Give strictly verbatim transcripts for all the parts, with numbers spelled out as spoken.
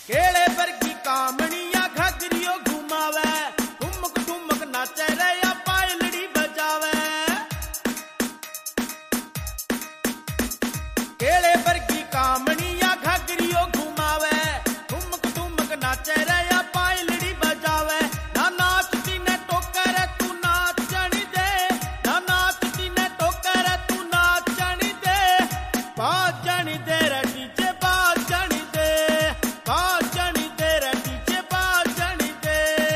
केले पर की कामणिया घाघरियो घुमावे, ठुमक ठुमक नाचे रे या पायलड़ी बजावे। केले पर की कामणिया घाघरियो घुमावे, ठुमक ठुमक नाचे रे या पायलड़ी बजावे। ना नाचती ने टोकर तू नाचन दे, ना नाचती ने टोकर तू नाचन दे। बाजन दे रे डीजे बाजन दे, बाजन दे रे डीजे बाजन दे।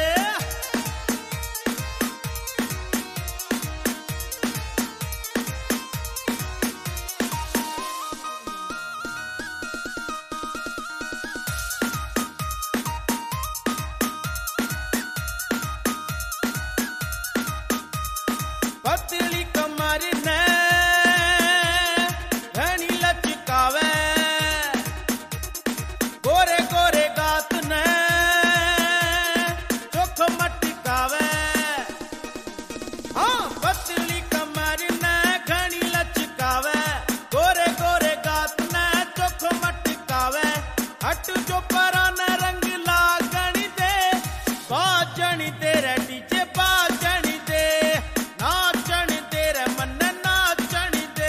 पतली कमर ने घनी लचकावे, गोरे गोरे गात ने चोख मटकावे। हाँ पतली कमर ने घनी लचकावे, गोरे गोरे गात ने चोख मटकावे। हट जो परान रंग लागण दे, बाजण दे रे डीजे बाजण दे। नाचण दे रे मन नाचण दे।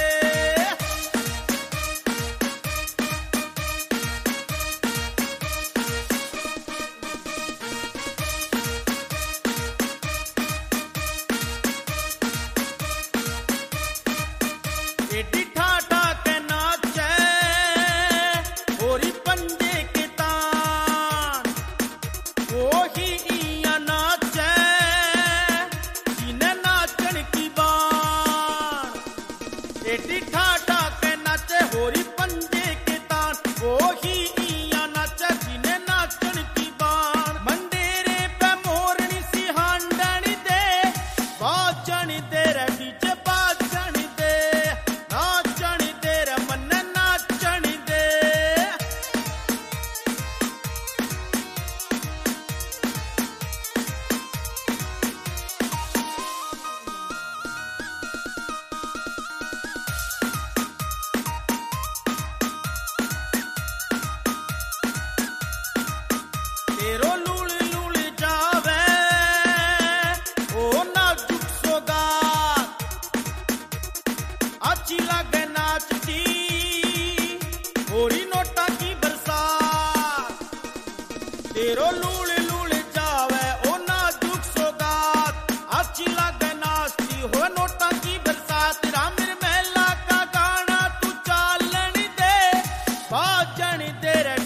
एडी ठाठा के नाचे होरी पंजे के तान, वही इया नाचे जिन्हें नाचन की बान। एडी ठाठा के नाचे होरी पंजे के तान, वही इया नाचे जिन्हें नाचन की बान। मंडेरे पे मोरनी सी हांडन दे, बाजन दे रे डीजे बाजन दे। नाचन दे रे मन नाचन दे। तेरो लूल लूल जावे ओ नाजुक सोगात, अच्छी लगे नाचती होरी नोटा की बरसात। तेरो लूल लूल जावे ओ नाजुक सोगात, अच्छी लगे नाचती हो नोटा की बरसात। रामिर महला का गाना तू चालन दे, बाजन दे रे